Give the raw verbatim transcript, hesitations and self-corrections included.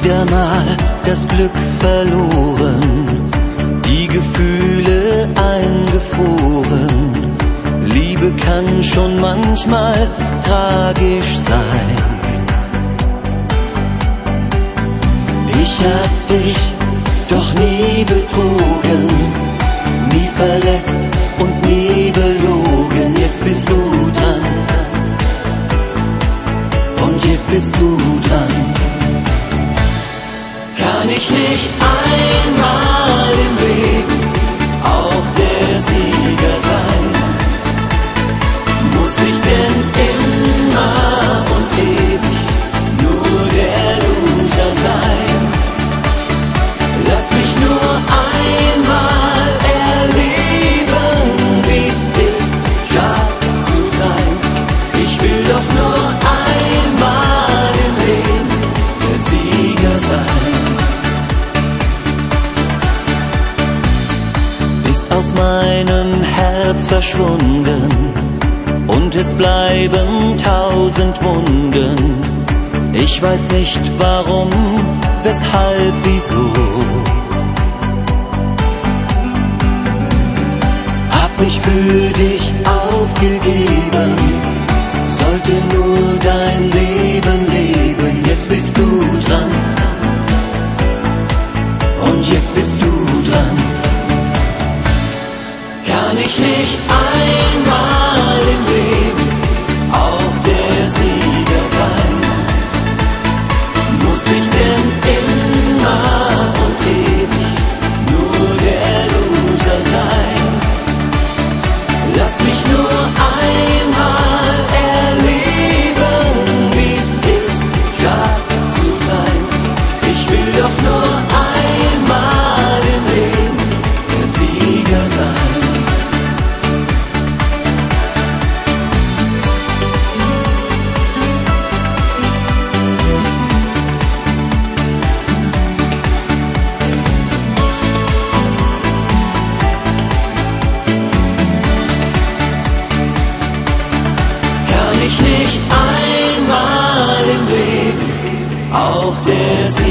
wieder mal das Glück verloren, die Gefühle eingefroren. Liebe kann schon manchmal tragisch sein. Ich hab dich doch nie betrogen, nie verletzt und nie belogen. Jetzt bist du dran, und jetzt bist du dran. Kann ich nicht einmal im Leben auch der Sieger sein? Muss ich denn immer und ewig nur der Loser sein? Lass mich nur einmal erleben, wie's ist, klar zu sein. Ich will doch nur einmal im Leben der Sieger sein. Ist aus meinem Herz verschwunden und es bleiben tausend Wunden. Ich weiß nicht warum, weshalb, wieso. Hab mich für dich aufgegeben, sollte nur dein Leben leben. Jetzt bist du dran, und jetzt bist du dran. Kann ich nicht einmal im Leben auch der Sieger sein? Muss ich denn immer und ewig nur der Loser sein? Lass mich nur einmal erleben, wie's ist, klar zu sein. Ich will doch nur einmal im Leben der Sieger sein. Kann ich nicht einmal im Leben auch der